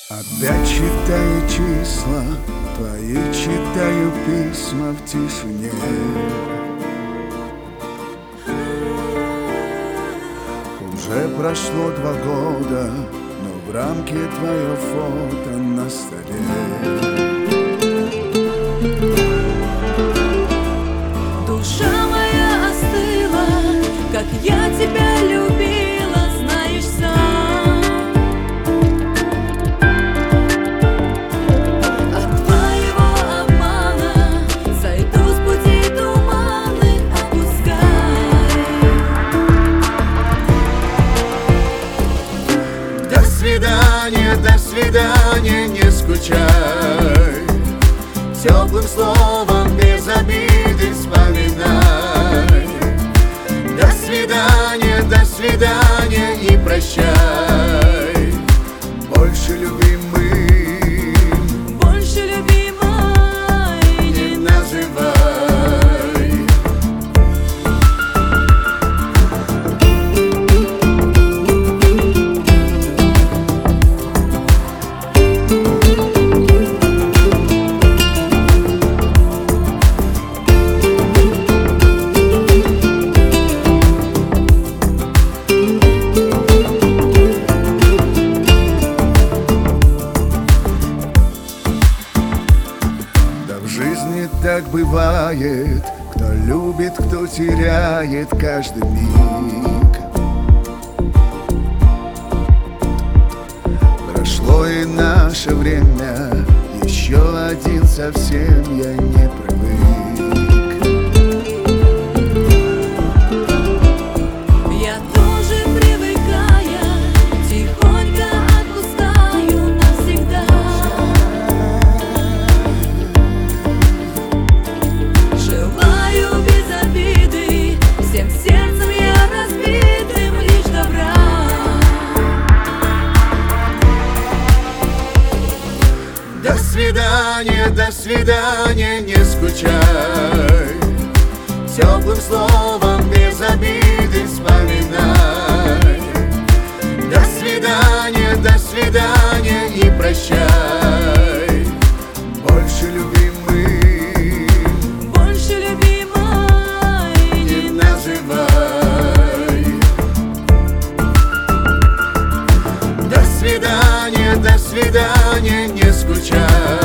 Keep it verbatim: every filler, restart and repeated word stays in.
Опять читаю числа твои, читаю письма в тишине. Уже прошло два года, но в рамке твое фото на столе. Душа моя остыла, как я тебя любила, знаешь сам. От твоего обмана сойду с пути туманных, отпускай. До свидания, до свидания, не скучай. Теплым словом без обиды вспоминай. До свидания, до свидания и прощай. Больше любимый, Больше любимой не называй. В жизни так бывает, кто любит, кто теряет каждый миг. Прошло и наше время, еще один совсем я не привык. я тоже, привыкая, тихонько отпускаю навсегда. Желаю без обиды, всем сердцем я разбитым лишь добра. До свидания, до свидания, не скучай. Теплым словом без обиды вспоминай. До свидания, до свидания и прощай. Больше любимый, Больше любимой не называй. До свидания, до свидания, не скучай.